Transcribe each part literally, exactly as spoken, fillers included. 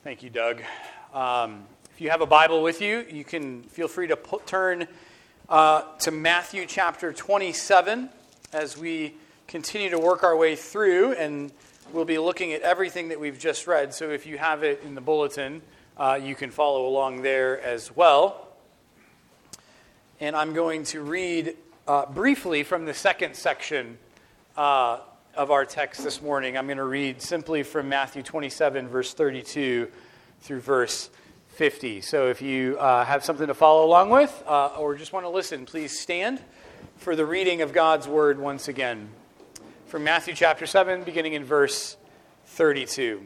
Thank you, Doug. Um, if you have a Bible with you, you can feel free to put, turn uh, to Matthew chapter twenty-seven as we continue to work our way through, and we'll be looking at everything that we've just read. So if you have it in the bulletin, uh, you can follow along there as well. And I'm going to read uh, briefly from the second section uh, of our text this morning. I'm going to read simply from Matthew twenty-seven, verse thirty-two through verse fifty. So if you uh, have something to follow along with uh, or just want to listen, please stand for the reading of God's word once again. From Matthew chapter seven, beginning in verse thirty-two.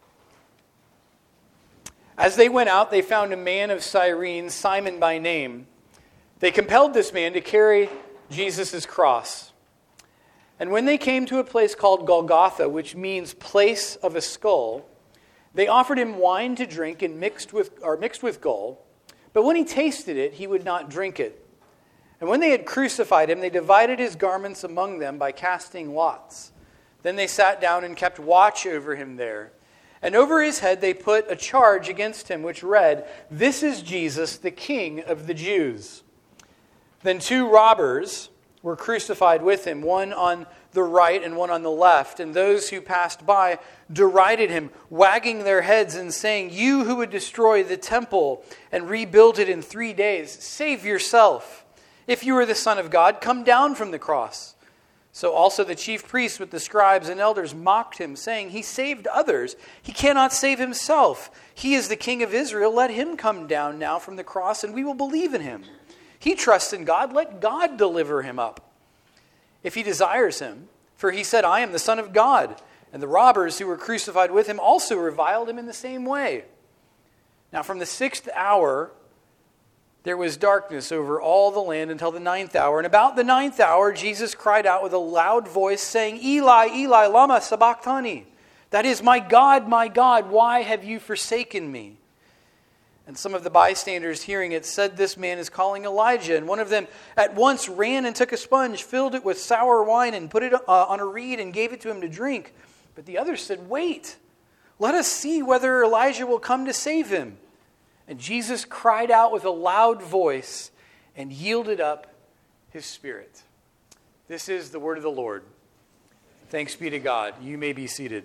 As they went out, they found a man of Cyrene, Simon by name. They compelled this man to carry Jesus' cross. And when they came to a place called Golgotha, which means place of a skull, they offered him wine to drink and mixed with or mixed with gall. But when he tasted it, he would not drink it. And when they had crucified him, they divided his garments among them by casting lots. Then they sat down and kept watch over him there. And over his head they put a charge against him, which read, "This is Jesus, the King of the Jews." Then two robbers were crucified with him, one on the right and one on the left. And those who passed by derided him, wagging their heads and saying, "You who would destroy the temple and rebuild it in three days, save yourself. If you are the Son of God, come down from the cross." So also the chief priests with the scribes and elders mocked him, saying, "He saved others. He cannot save himself. He is the King of Israel. Let him come down now from the cross, and we will believe in him. He trusts in God. Let God deliver him up, if he desires him. For he said, 'I am the Son of God.' And the robbers who were crucified with him also reviled him in the same way. Now from the sixth hour there was darkness over all the land until the ninth hour. And about the ninth hour Jesus cried out with a loud voice, saying, 'Eli, Eli, lama sabachthani?' That is, 'My God, my God, why have you forsaken me?' And some of the bystanders hearing it said, 'This man is calling Elijah.' And one of them at once ran and took a sponge, filled it with sour wine, and put it uh, on a reed and gave it to him to drink. But the others said, 'Wait, let us see whether Elijah will come to save him.' And Jesus cried out with a loud voice and yielded up his spirit." This is the word of the Lord. Thanks be to God. You may be seated.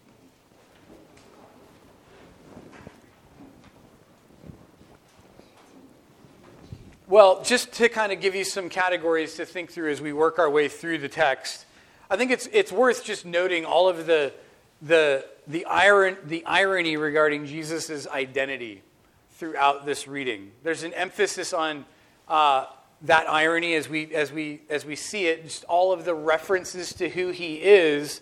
Well, just to kind of give you some categories to think through as we work our way through the text, I think it's it's worth just noting all of the the the iron the irony regarding Jesus' identity throughout this reading. There's an emphasis on uh, that irony as we as we as we see it. Just all of the references to who he is,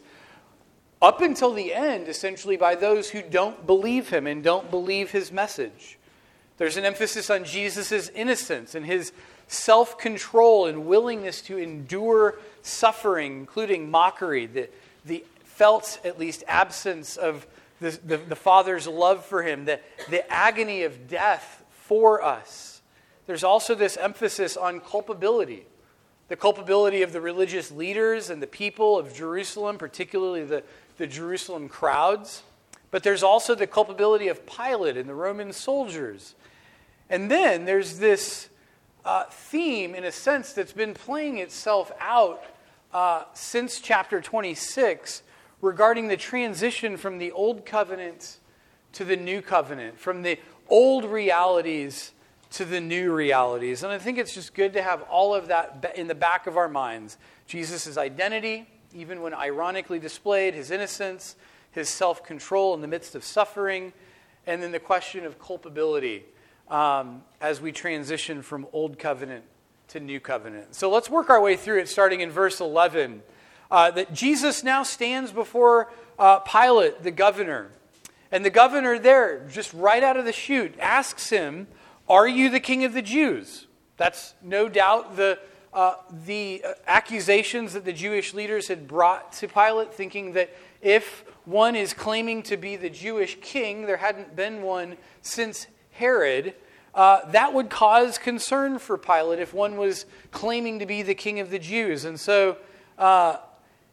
up until the end, essentially by those who don't believe him and don't believe his message. There's an emphasis on Jesus' innocence and his self-control and willingness to endure suffering, including mockery, the, the felt, at least, absence of the, the, the Father's love for him, the, the agony of death for us. There's also this emphasis on culpability, the culpability of the religious leaders and the people of Jerusalem, particularly the, the Jerusalem crowds. But there's also the culpability of Pilate and the Roman soldiers. And then there's this uh, theme, in a sense, that's been playing itself out uh, since chapter twenty-six regarding the transition from the old covenant to the new covenant, from the old realities to the new realities. And I think it's just good to have all of that in the back of our minds. Jesus' identity, even when ironically displayed, his innocence, his self-control in the midst of suffering, and then the question of culpability um, as we transition from old covenant to new covenant. So let's work our way through it, starting in verse eleven. Uh, that Jesus now stands before uh, Pilate, the governor. And the governor there, just right out of the chute, asks him, "Are you the king of the Jews?" That's no doubt the uh, the accusations that the Jewish leaders had brought to Pilate, thinking that if one is claiming to be the Jewish king, there hadn't been one since Herod, uh, that would cause concern for Pilate if one was claiming to be the king of the Jews. And so uh,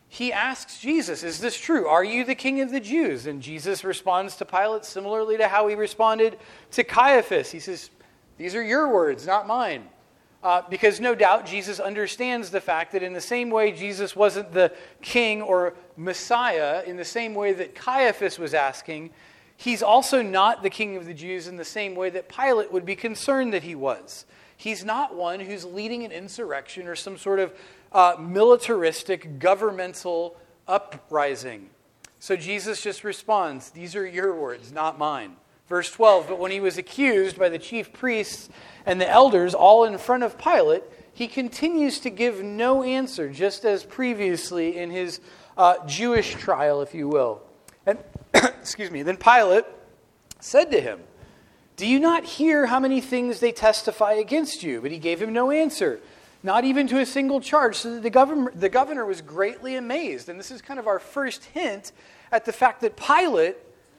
he asks Jesus, is this true? Are you the king of the Jews? And Jesus responds to Pilate similarly to how he responded to Caiaphas. He says, these are your words, not mine. Uh, because no doubt Jesus understands the fact that in the same way Jesus wasn't the king or Messiah, in the same way that Caiaphas was asking, he's also not the king of the Jews in the same way that Pilate would be concerned that he was. He's not one who's leading an insurrection or some sort of uh, militaristic governmental uprising. So Jesus just responds, these are your words, not mine. Verse twelve, but when he was accused by the chief priests and the elders all in front of Pilate, he continues to give no answer, just as previously in his uh, Jewish trial, if you will. And excuse me, then Pilate said to him, do you not hear how many things they testify against you? But he gave him no answer, not even to a single charge. So that the governor, the governor was greatly amazed. And this is kind of our first hint at the fact that Pilate,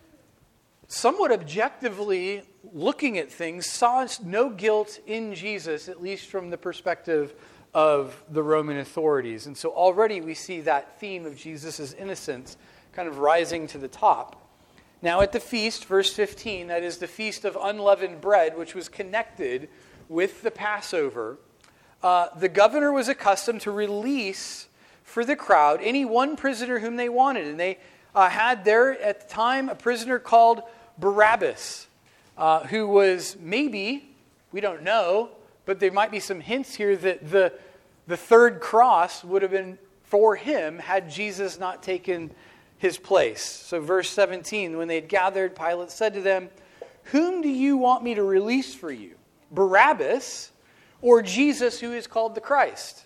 somewhat objectively looking at things, saw no guilt in Jesus, at least from the perspective of the Roman authorities. And so already we see that theme of Jesus' innocence kind of rising to the top. Now at the feast, verse fifteen, that is the feast of unleavened bread, which was connected with the Passover, uh, the governor was accustomed to release for the crowd any one prisoner whom they wanted. And they uh, had there at the time a prisoner called Barabbas, uh, who was maybe, we don't know, but there might be some hints here that the, the third cross would have been for him had Jesus not taken his place. So verse seventeen, when they had gathered, Pilate said to them, whom do you want me to release for you? Barabbas or Jesus who is called the Christ?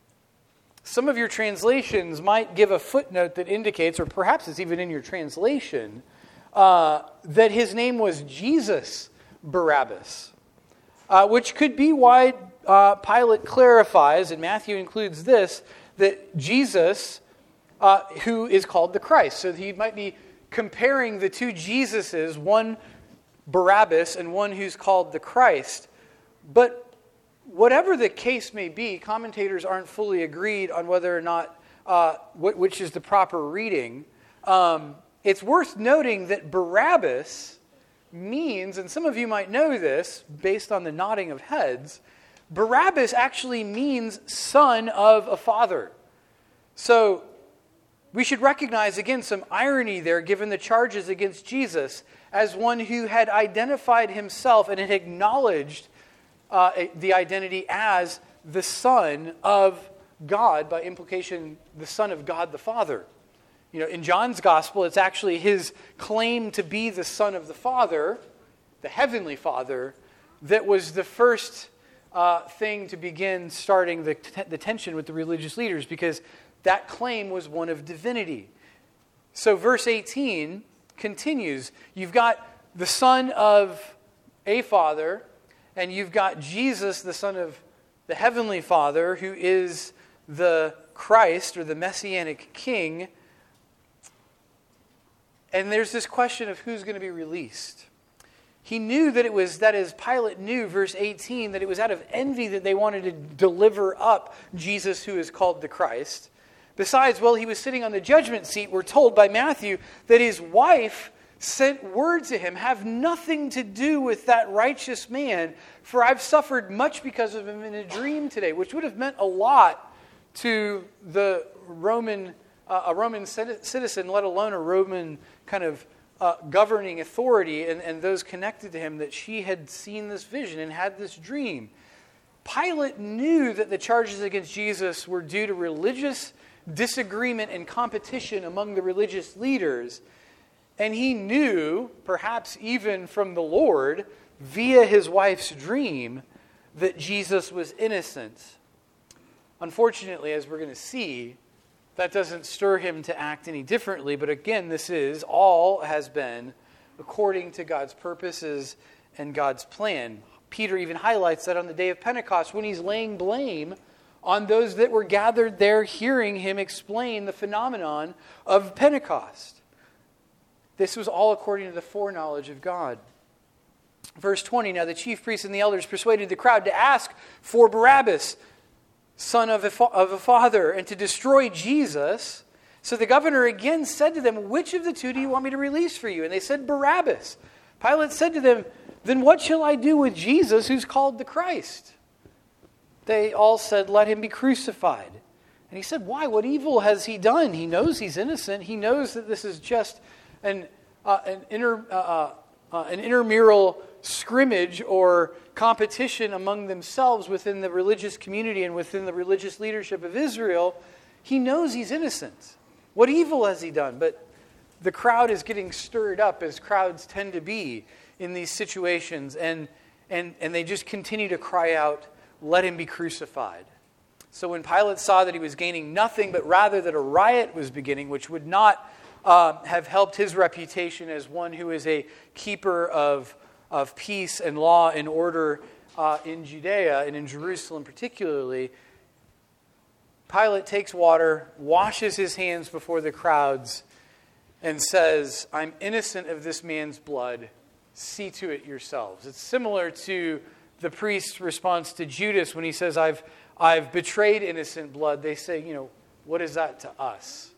Some of your translations might give a footnote that indicates, or perhaps it's even in your translation, uh, that his name was Jesus Barabbas, uh, which could be why uh, Pilate clarifies, and Matthew includes this, that Jesus, uh, who is called the Christ. So he might be comparing the two Jesuses, one Barabbas and one who's called the Christ. But whatever the case may be, commentators aren't fully agreed on whether or not, uh, which is the proper reading. Um, it's worth noting that Barabbas means, and some of you might know this based on the nodding of heads, Barabbas actually means son of a father. So we should recognize, again, some irony there given the charges against Jesus as one who had identified himself and had acknowledged uh, the identity as the Son of God, by implication, the Son of God the Father. You know, in John's Gospel, it's actually his claim to be the Son of the Father, the Heavenly Father, that was the first uh, thing to begin starting the, t- the tension with the religious leaders, because that claim was one of divinity. So verse eighteen continues. You've got the Son of a Father, and you've got Jesus, the Son of the Heavenly Father, who is the Christ, or the Messianic King. And there's this question of who's going to be released. He knew that it was, that is, Pilate knew, verse eighteen, that it was out of envy that they wanted to deliver up Jesus, who is called the Christ. Besides, while he was sitting on the judgment seat, we're told by Matthew that his wife sent word to him, have nothing to do with that righteous man, for I've suffered much because of him in a dream today, which would have meant a lot to the Roman, uh, a Roman citizen, let alone a Roman kind of uh, governing authority, and, and those connected to him, that she had seen this vision and had this dream. Pilate knew that the charges against Jesus were due to religious disagreement and competition among the religious leaders. And he knew, perhaps even from the Lord, via his wife's dream, that Jesus was innocent. Unfortunately, as we're going to see, that doesn't stir him to act any differently. But again, this is, all has been according to God's purposes and God's plan. Peter even highlights that on the day of Pentecost, when he's laying blame on those that were gathered there hearing him explain the phenomenon of Pentecost. This was all according to the foreknowledge of God. Verse twenty, now the chief priests and the elders persuaded the crowd to ask for Barabbas, son of a, fa- of a father, and to destroy Jesus, So the governor again said to them, which of the two do you want me to release for you? And they said, Barabbas. Pilate said to them, then what shall I do with Jesus who's called the Christ? They all said, let him be crucified. And he said, why? What evil has he done? He knows he's innocent. He knows that this is just an, uh, an, inter, uh, uh, an intramural scrimmage or competition among themselves within the religious community and within the religious leadership of Israel. He knows he's innocent. What evil has he done? But the crowd is getting stirred up, as crowds tend to be in these situations, and and and they just continue to cry out, let him be crucified. So when Pilate saw that he was gaining nothing, but rather that a riot was beginning, which would not uh, have helped his reputation as one who is a keeper of, of peace and law and order uh, in Judea and in Jerusalem particularly, Pilate takes water, washes his hands before the crowds, and says, I'm innocent of this man's blood. See to it yourselves. It's similar to the priest's response to Judas when he says, I've, I've betrayed innocent blood. They say, you know, what is that to us?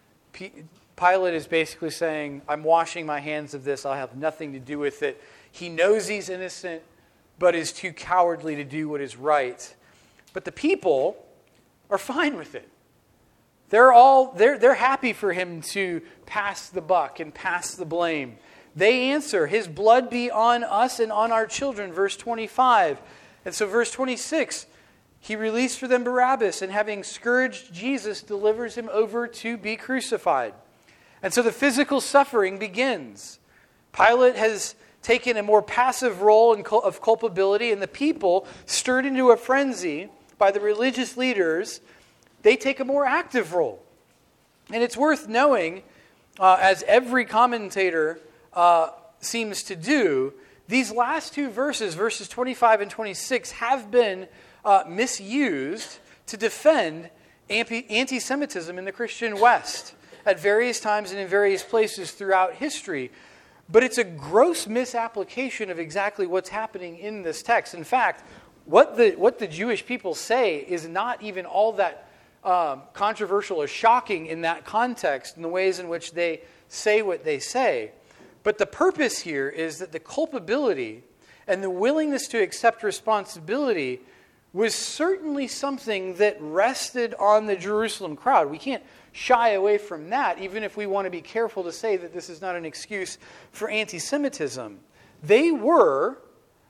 P- Pilate is basically saying, I'm washing my hands of this. I'll have nothing to do with it. He knows he's innocent, but is too cowardly to do what is right. But the people are fine with it. They're all they're they're happy for him to pass the buck and pass the blame. They answer, his blood be on us and on our children, verse twenty-five. And so verse twenty-six, he released for them Barabbas, and having scourged Jesus, delivers him over to be crucified. And so the physical suffering begins. Pilate has taken a more passive role in cul- of culpability, and the people, stirred into a frenzy by the religious leaders, they take a more active role. And it's worth knowing, uh, as every commentator uh, seems to do, these last two verses, verses twenty-five and twenty-six, have been uh, misused to defend anti-Semitism in the Christian West at various times and in various places throughout history. But it's a gross misapplication of exactly what's happening in this text. In fact, what the what the Jewish people say is not even all that um, controversial or shocking in that context, in the ways in which they say what they say. But the purpose here is that the culpability and the willingness to accept responsibility was certainly something that rested on the Jerusalem crowd. We can't shy away from that, even if we want to be careful to say that this is not an excuse for anti-Semitism. They were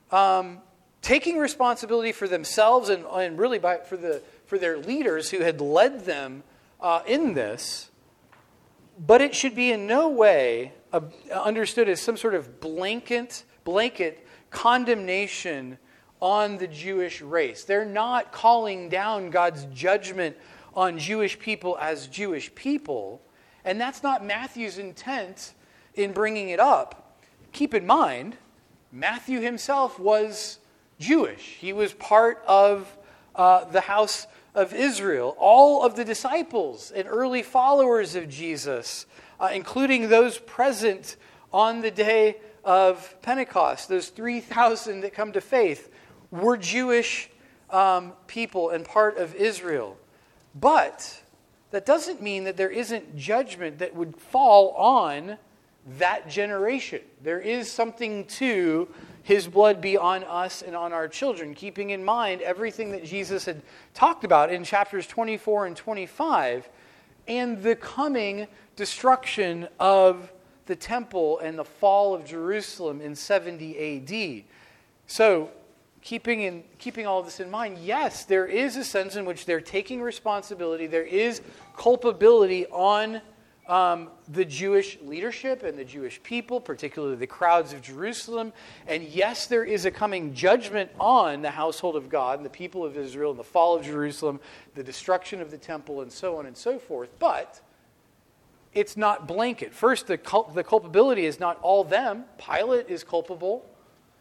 um, taking responsibility for themselves and, and really by, for the for their leaders who had led them uh, in this, but it should be in no way uh, understood as some sort of blanket blanket condemnation on the Jewish race. They're not calling down God's judgment on Jewish people as Jewish people, and that's not Matthew's intent in bringing it up. Keep in mind, Matthew himself was Jewish. He was part of uh, the house of Israel. All of the disciples and early followers of Jesus, uh, including those present on the day of Pentecost, those three thousand that come to faith, were Jewish um, people and part of Israel. But that doesn't mean that there isn't judgment that would fall on that generation. There is something to his blood be on us and on our children, keeping in mind everything that Jesus had talked about in chapters twenty-four and twenty-five, and the coming destruction of the temple and the fall of Jerusalem in seventy A D. So, Keeping in keeping all of this in mind, yes, there is a sense in which they're taking responsibility. There is culpability on um, the Jewish leadership and the Jewish people, particularly the crowds of Jerusalem. And yes, there is a coming judgment on the household of God and the people of Israel and the fall of Jerusalem, the destruction of the temple, and so on and so forth. But it's not blanket. First, the cul- the culpability is not all them. Pilate is culpable,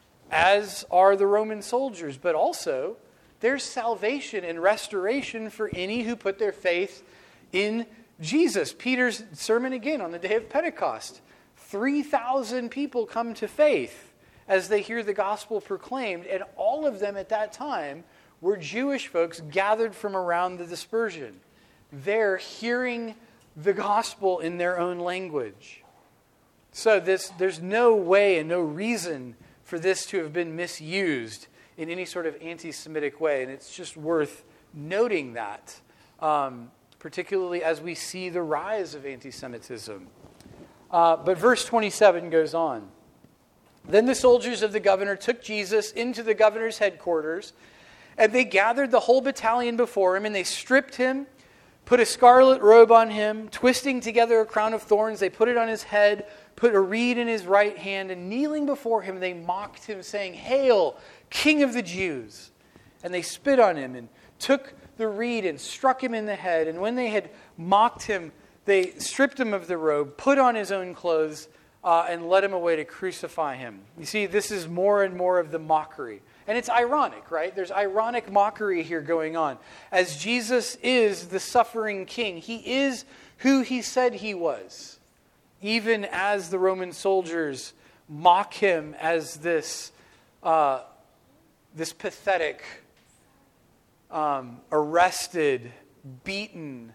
as are the Roman soldiers, but also there's salvation and restoration for any who put their faith in Jesus. Peter's sermon again on the day of Pentecost. three thousand people come to faith as they hear the gospel proclaimed, and all of them at that time were Jewish folks gathered from around the dispersion. They're hearing the gospel in their own language. So this, there's no way and no reason for this to have been misused in any sort of anti-Semitic way. And it's just worth noting that, um, particularly as we see the rise of anti-Semitism. Uh, but verse twenty-seven goes on. Then the soldiers of the governor took Jesus into the governor's headquarters, and they gathered the whole battalion before him, and they stripped him, put a scarlet robe on him, twisting together a crown of thorns. They put it on his head, put a reed in his right hand, and kneeling before him, they mocked him, saying, "Hail, King of the Jews!" And they spit on him and took the reed and struck him in the head. And when they had mocked him, they stripped him of the robe, put on his own clothes, uh, and led him away to crucify him. You see, this is more and more of the mockery. And it's ironic, right? There's ironic mockery here going on. As Jesus is the suffering king, he is who he said he was. Even as the Roman soldiers mock him as this, uh, this pathetic, um, arrested, beaten,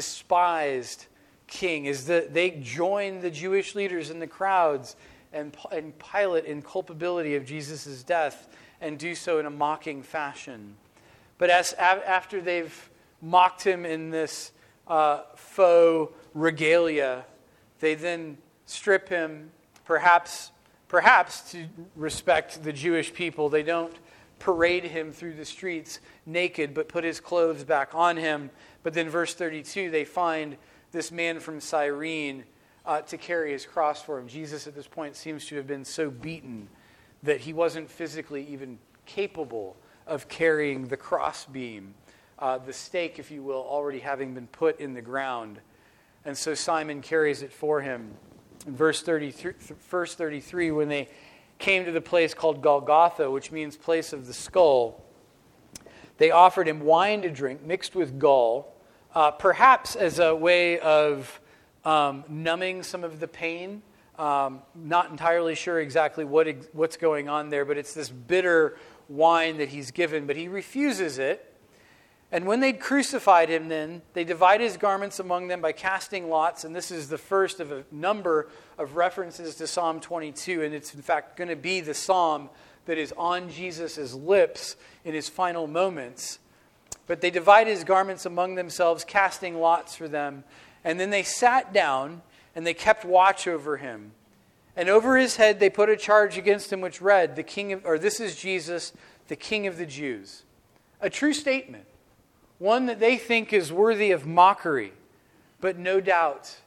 despised king, is that they join the Jewish leaders in the crowds and, and Pilate in culpability of Jesus' death, and do so in a mocking fashion. But as after they've mocked him in this uh, faux regalia, they then strip him, perhaps, perhaps to respect the Jewish people. They don't parade him through the streets naked, but put his clothes back on him. But then verse thirty-two, they find this man from Cyrene uh, to carry his cross for him. Jesus at this point seems to have been so beaten that he wasn't physically even capable of carrying the crossbeam, uh, the stake, if you will, already having been put in the ground. And so Simon carries it for him. In verse thirty-three, verse thirty-three, when they came to the place called Golgotha, which means place of the skull, they offered him wine to drink mixed with gall, uh, perhaps as a way of um, numbing some of the pain. Um, not entirely sure exactly what what's going on there, but it's this bitter wine that he's given, but he refuses it. And when they'd crucified him then, they divide his garments among them by casting lots, and this is the first of a number of references to Psalm twenty-two, and it's in fact going to be the psalm that is on Jesus' lips in his final moments. But they divide his garments among themselves, casting lots for them, and then they sat down and they kept watch over him. And over his head they put a charge against him which read, "The King of, or this is Jesus, the King of the Jews." A true statement. One that they think is worthy of mockery, but no doubt,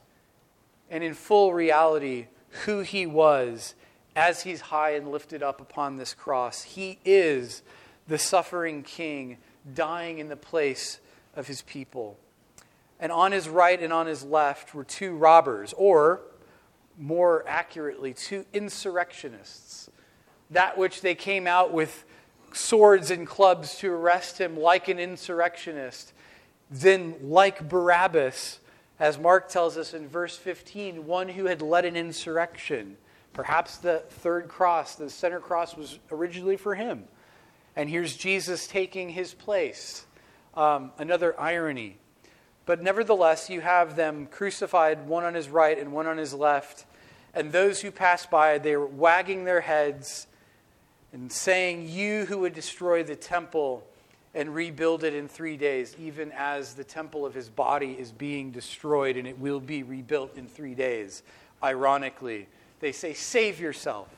and in full reality, who he was as he's high and lifted up upon this cross. He is the suffering king, dying in the place of his people. And on his right and on his left were two robbers, or more accurately, two insurrectionists. That which they came out with swords and clubs to arrest him like an insurrectionist. Then, like Barabbas, as Mark tells us in verse fifteen, one who had led an insurrection. Perhaps the third cross, the center cross, was originally for him. And here's Jesus taking his place. Um, another irony. But nevertheless, you have them crucified, one on his right and one on his left. And those who passed by, they were wagging their heads and saying, "You who would destroy the temple and rebuild it in three days, even as the temple of his body is being destroyed and it will be rebuilt in three days. Ironically, they say, "Save yourself.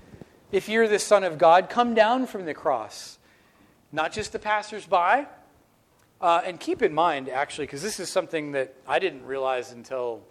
If you're the Son of God, come down from the cross." Not just the passersby. Uh, and keep in mind, actually, because this is something that I didn't realize until,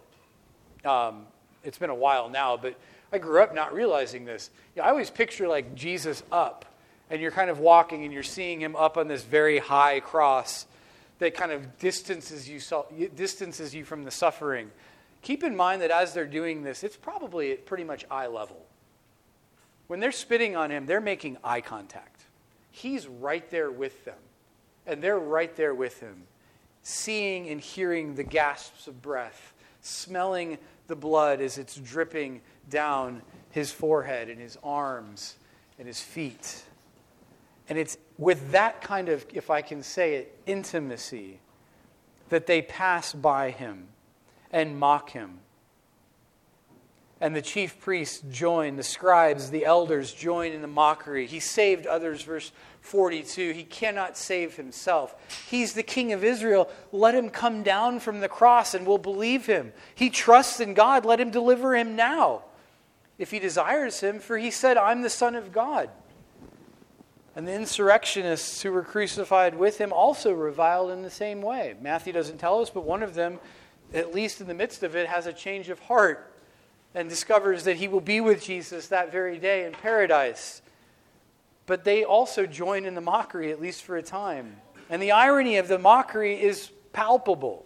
um, it's been a while now, but I grew up not realizing this. You know, I always picture like Jesus up, and you're kind of walking and you're seeing him up on this very high cross that kind of distances you, distances you from the suffering. Keep in mind that as they're doing this, it's probably at pretty much eye level. When they're spitting on him, they're making eye contact. He's right there with them. And they're right there with him, seeing and hearing the gasps of breath, smelling the blood as it's dripping down his forehead and his arms and his feet. And it's with that kind of, if I can say it, intimacy that they pass by him and mock him. And the chief priests join, the scribes, the elders join in the mockery. He saved others, verse forty-two. He cannot save himself. He's the King of Israel. Let him come down from the cross and we'll believe him. He trusts in God. Let him deliver him now, if he desires him, for he said, I'm the Son of God. And the insurrectionists who were crucified with him also reviled in the same way. Matthew doesn't tell us, but one of them, at least in the midst of it, has a change of heart and discovers that he will be with Jesus that very day in paradise. But they also join in the mockery, at least for a time. And the irony of the mockery is palpable.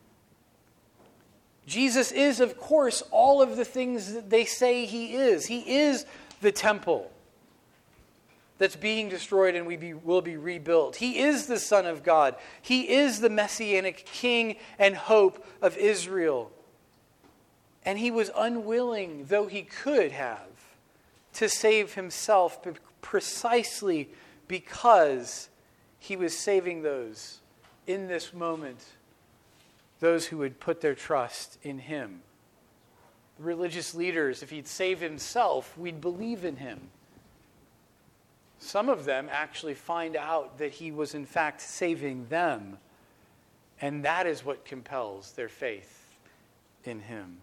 Jesus is, of course, all of the things that they say he is. He is the temple that's being destroyed and we be, will be rebuilt. He is the Son of God. He is the Messianic King and hope of Israel. And he was unwilling, though he could have, to save himself precisely because he was saving those in this moment, those who would put their trust in him. The religious leaders, if he'd save himself, we'd believe in him. Some of them actually find out that he was in fact saving them, and that is what compels their faith in him.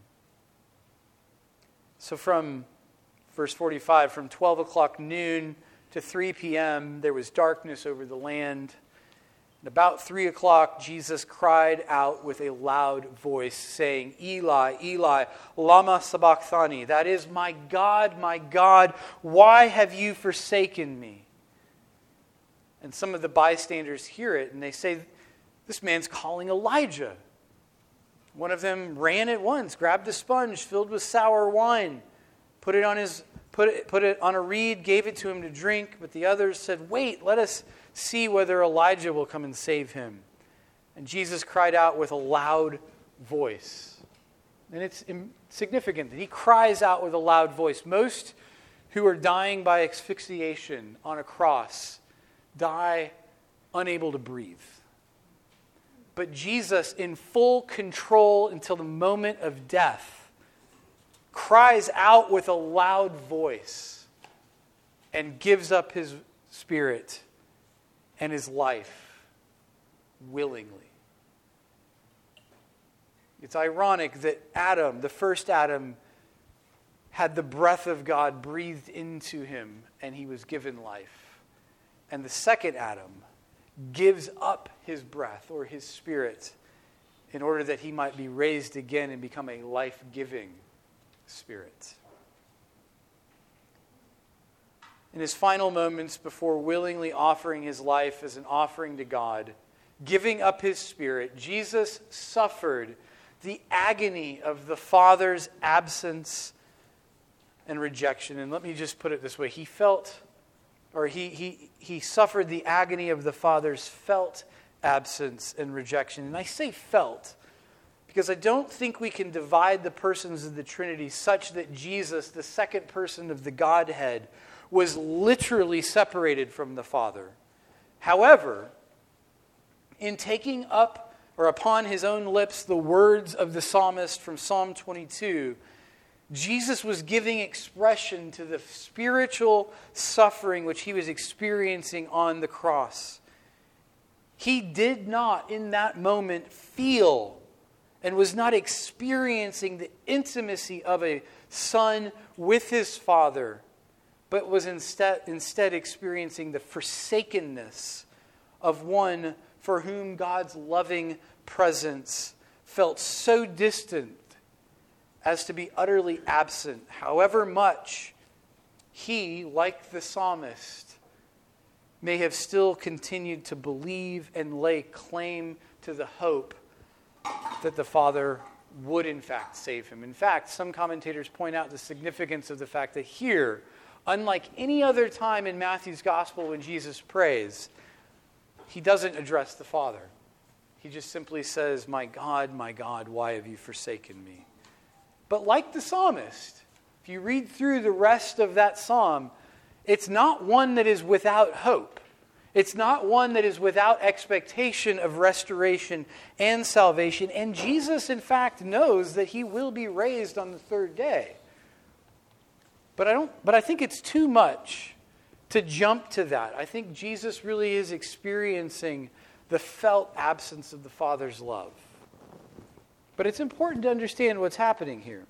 So from verse forty-five, from twelve o'clock noon to three p.m., there was darkness over the land. And about three o'clock, Jesus cried out with a loud voice, saying, Eli, Eli, lama sabachthani. That is, my God, my God, why have you forsaken me? And some of the bystanders hear it, and they say, this man's calling Elijah. One of them ran at once, grabbed a sponge filled with sour wine, put it on his put it, put it on a reed, gave it to him to drink. But the others said, wait, let us see whether Elijah will come and save him. And Jesus cried out with a loud voice. And it's significant that he cries out with a loud voice. Most who are dying by asphyxiation on a cross die unable to breathe. But Jesus, in full control until the moment of death, cries out with a loud voice and gives up his spirit and his life willingly. It's ironic that Adam, the first Adam, had the breath of God breathed into him and he was given life. And the second Adam gives up his breath or his spirit in order that he might be raised again and become a life-giving spirit. In his final moments before willingly offering his life as an offering to God, giving up his spirit, Jesus suffered the agony of the Father's absence and rejection. And let me just put it this way. He felt, or he he he suffered the agony of the Father's felt absence and rejection. And I say felt because I don't think we can divide the persons of the Trinity such that Jesus, the second person of the Godhead, was literally separated from the Father. However, in taking up or upon his own lips the words of the psalmist from Psalm twenty-two, Jesus was giving expression to the spiritual suffering which he was experiencing on the cross. He did not, in that moment, feel and was not experiencing the intimacy of a son with his Father, but was instead, instead experiencing the forsakenness of one for whom God's loving presence felt so distant as to be utterly absent, however much he, like the psalmist, may have still continued to believe and lay claim to the hope that the Father would in fact save him. In fact, some commentators point out the significance of the fact that here, unlike any other time in Matthew's Gospel when Jesus prays, he doesn't address the Father. He just simply says, my God, my God, why have you forsaken me? But like the psalmist, if you read through the rest of that psalm, it's not one that is without hope. It's not one that is without expectation of restoration and salvation. And Jesus, in fact, knows that he will be raised on the third day. But I don't. But I think it's too much to jump to that. I think Jesus really is experiencing the felt absence of the Father's love. But it's important to understand what's happening here.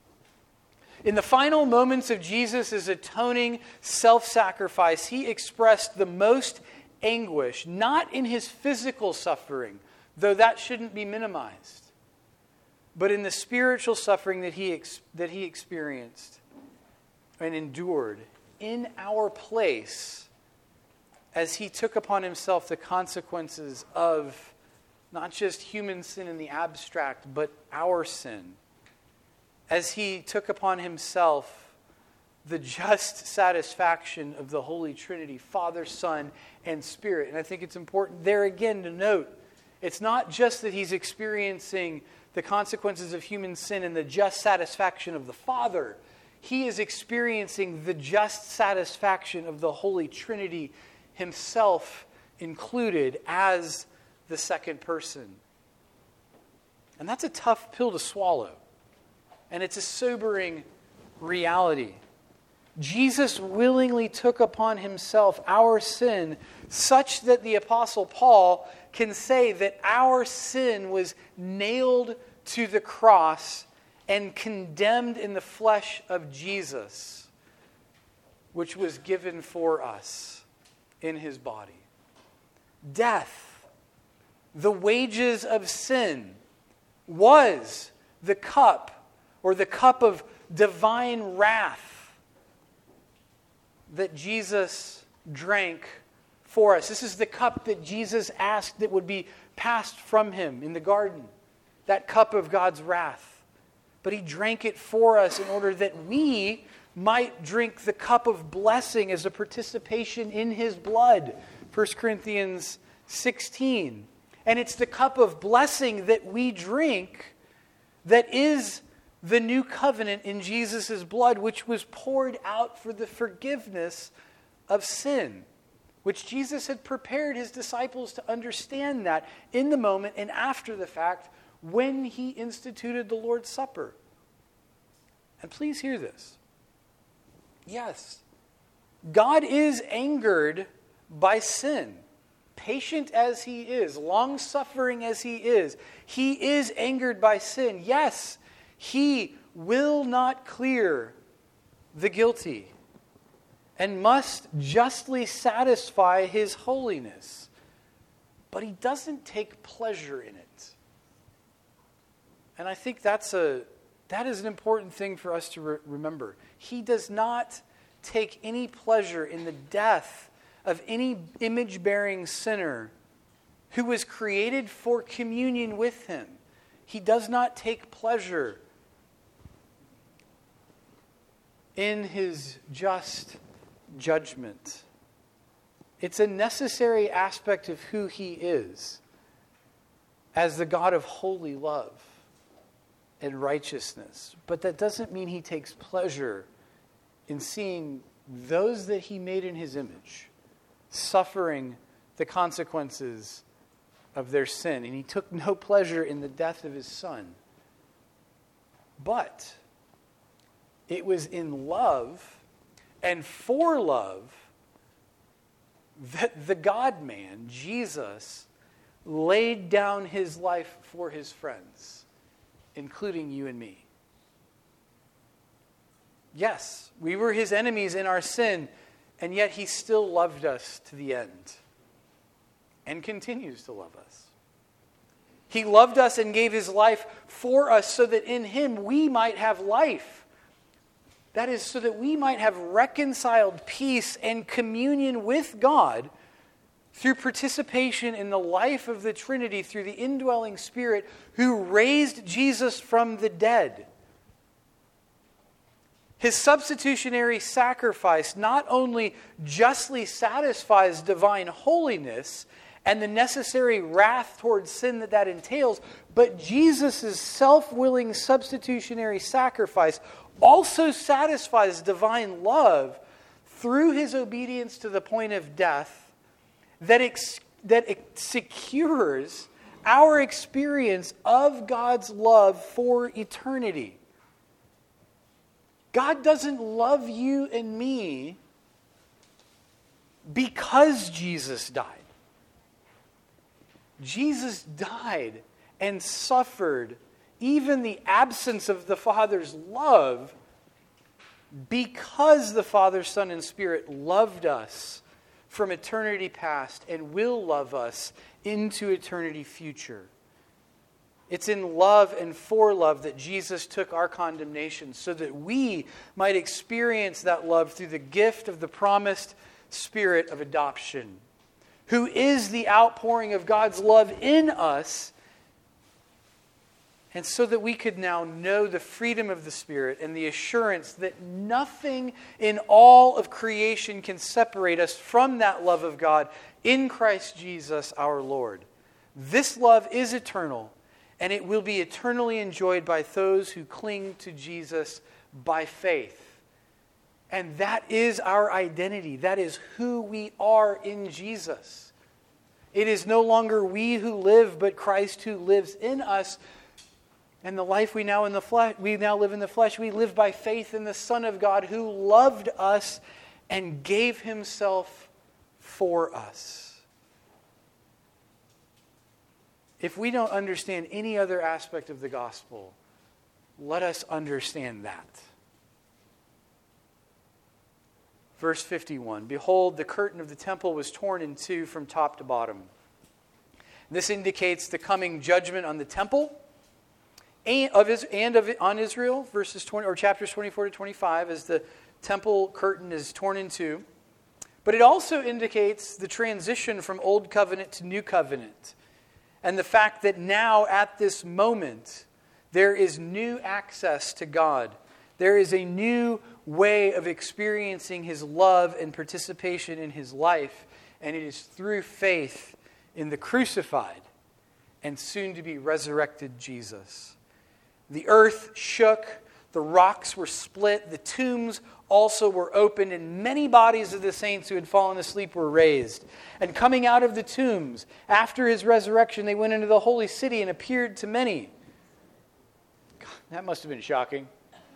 In the final moments of Jesus' atoning self-sacrifice, he expressed the most anguish, not in his physical suffering, though that shouldn't be minimized, but in the spiritual suffering that he ex- that he experienced and endured in our place as he took upon himself the consequences of not just human sin in the abstract, but our sin. As he took upon himself the just satisfaction of the Holy Trinity, Father, Son, and Spirit. And I think it's important there again to note, it's not just that he's experiencing the consequences of human sin and the just satisfaction of the Father. He is experiencing the just satisfaction of the Holy Trinity himself included as the second person. And that's a tough pill to swallow. And it's a sobering reality. Jesus willingly took upon himself our sin such that the Apostle Paul can say that our sin was nailed to the cross and condemned in the flesh of Jesus, which was given for us in his body. Death, the wages of sin, was the cup or the cup of divine wrath that Jesus drank for us. This is the cup that Jesus asked that would be passed from him in the garden. That cup of God's wrath. But he drank it for us in order that we might drink the cup of blessing as a participation in his blood. First Corinthians sixteen. And it's the cup of blessing that we drink that is the new covenant in Jesus' blood, which was poured out for the forgiveness of sin, which Jesus had prepared his disciples to understand that in the moment and after the fact when he instituted the Lord's Supper. And please hear this. Yes, God is angered by sin. Patient as he is, long-suffering as he is, he is angered by sin. Yes, he will not clear the guilty and must justly satisfy his holiness. But he doesn't take pleasure in it. And I think that's a that is an important thing for us to re- remember. He does not take any pleasure in the death of any image-bearing sinner who was created for communion with him. He does not take pleasure in his just judgment. It's a necessary aspect of who he is as the God of holy love and righteousness. But that doesn't mean he takes pleasure in seeing those that he made in his image suffering the consequences of their sin. And he took no pleasure in the death of his son. But it was in love and for love that the God-man, Jesus, laid down his life for his friends, including you and me. Yes, we were his enemies in our sin, and yet he still loved us to the end and continues to love us. He loved us and gave his life for us so that in him we might have life. That is, so that we might have reconciled peace and communion with God through participation in the life of the Trinity through the indwelling Spirit who raised Jesus from the dead. His substitutionary sacrifice not only justly satisfies divine holiness and the necessary wrath towards sin that that entails, but Jesus' self-willing substitutionary sacrifice also satisfies divine love through his obedience to the point of death that, ex- that ex- secures our experience of God's love for eternity. God doesn't love you and me because Jesus died. Jesus died and suffered even the absence of the Father's love because the Father, Son, and Spirit loved us from eternity past and will love us into eternity future. It's in love and for love that Jesus took our condemnation so that we might experience that love through the gift of the promised Spirit of adoption, who is the outpouring of God's love in us, and so that we could now know the freedom of the Spirit and the assurance that nothing in all of creation can separate us from that love of God in Christ Jesus our Lord. This love is eternal, and it will be eternally enjoyed by those who cling to Jesus by faith. And that is our identity. That is who we are in Jesus. It is no longer we who live, but Christ who lives in us. And the life we now in the flesh, we now live in the flesh, we live by faith in the Son of God who loved us and gave himself for us. If we don't understand any other aspect of the gospel, let us understand that. Verse fifty-one, behold, the curtain of the temple was torn in two from top to bottom. This indicates the coming judgment on the temple and of his, and of on Israel, verses twenty or chapters twenty-four to twenty-five, as the temple curtain is torn in two. But it also indicates the transition from Old Covenant to New Covenant, and the fact that now at this moment there is new access to God. There is a new way of experiencing his love and participation in his life, and it is through faith in the crucified and soon to be resurrected Jesus. The earth shook, the rocks were split, the tombs also were opened, and many bodies of the saints who had fallen asleep were raised. And coming out of the tombs, after his resurrection, they went into the holy city and appeared to many. God, that must have been shocking.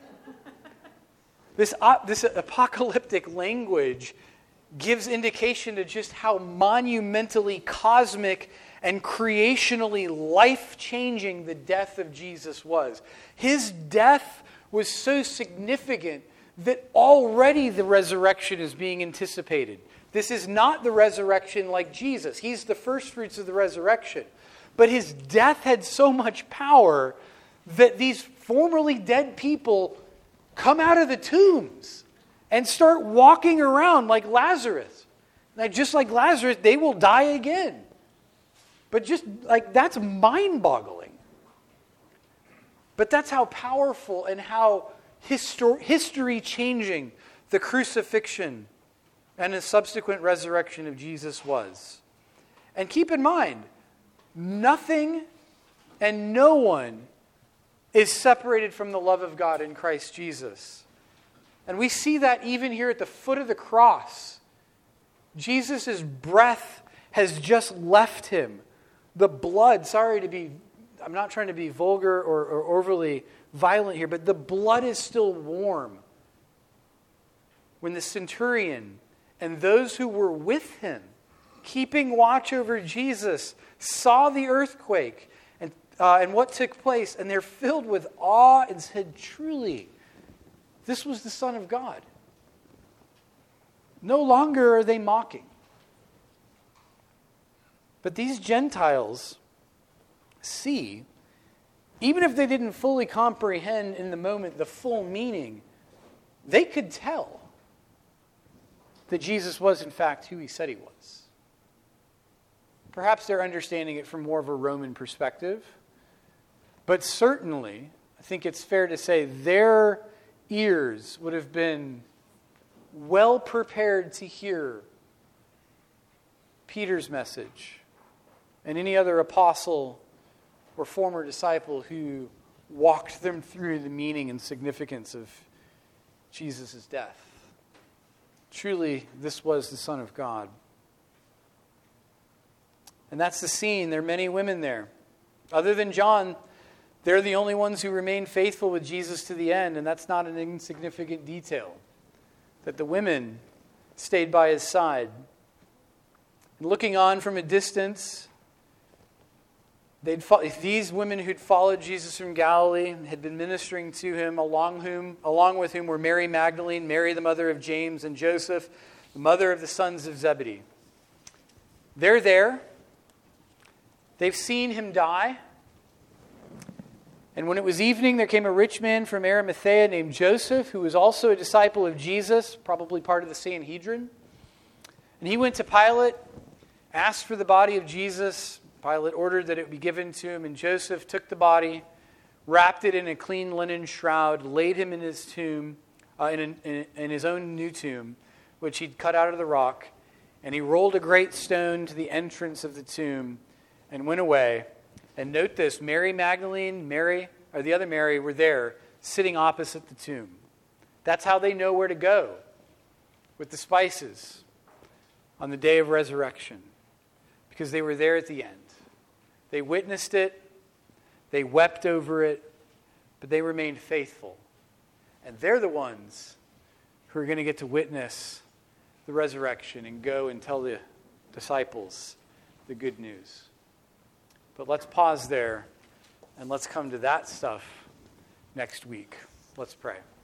This, uh, this apocalyptic language gives indication to just how monumentally cosmic and creationally life-changing the death of Jesus was. His death was so significant that already the resurrection is being anticipated. This is not the resurrection like Jesus. He's the first fruits of the resurrection. But his death had so much power that these formerly dead people come out of the tombs and start walking around like Lazarus. Now, just like Lazarus, they will die again. But just like that's mind-boggling. But that's how powerful and how histor- history-changing the crucifixion and the subsequent resurrection of Jesus was. And keep in mind, nothing and no one is separated from the love of God in Christ Jesus. And we see that even here at the foot of the cross. Jesus' breath has just left him. The blood, sorry to be, I'm not trying to be vulgar or, or overly violent here, but the blood is still warm. When the centurion and those who were with him, keeping watch over Jesus, saw the earthquake and, uh, and what took place, and they're filled with awe and said, truly, this was the Son of God. No longer are they mocking. But these Gentiles see, even if they didn't fully comprehend in the moment the full meaning, they could tell that Jesus was in fact who he said he was. Perhaps they're understanding it from more of a Roman perspective, but certainly, I think it's fair to say their ears would have been well prepared to hear Peter's message and any other apostle or former disciple who walked them through the meaning and significance of Jesus' death. Truly, this was the Son of God. And that's the scene. There are many women there. Other than John, they're the only ones who remain faithful with Jesus to the end, and that's not an insignificant detail, that the women stayed by his side. And looking on from a distance, they'd fo- these women who'd followed Jesus from Galilee had been ministering to him, along whom, along with whom were Mary Magdalene, Mary the mother of James and Joseph, the mother of the sons of Zebedee. They're there. They've seen him die. And when it was evening, there came a rich man from Arimathea named Joseph, who was also a disciple of Jesus, probably part of the Sanhedrin. And he went to Pilate, asked for the body of Jesus. Pilate ordered that it be given to him, and Joseph took the body, wrapped it in a clean linen shroud, laid him in his tomb, uh, in, an, in, in his own new tomb, which he'd cut out of the rock, and he rolled a great stone to the entrance of the tomb and went away. And note this, Mary Magdalene, Mary, or the other Mary, were there, sitting opposite the tomb. That's how they know where to go with the spices on the day of resurrection, because they were there at the end. They witnessed it, they wept over it, but they remained faithful. And they're the ones who are going to get to witness the resurrection and go and tell the disciples the good news. But let's pause there and let's come to that stuff next week. Let's pray.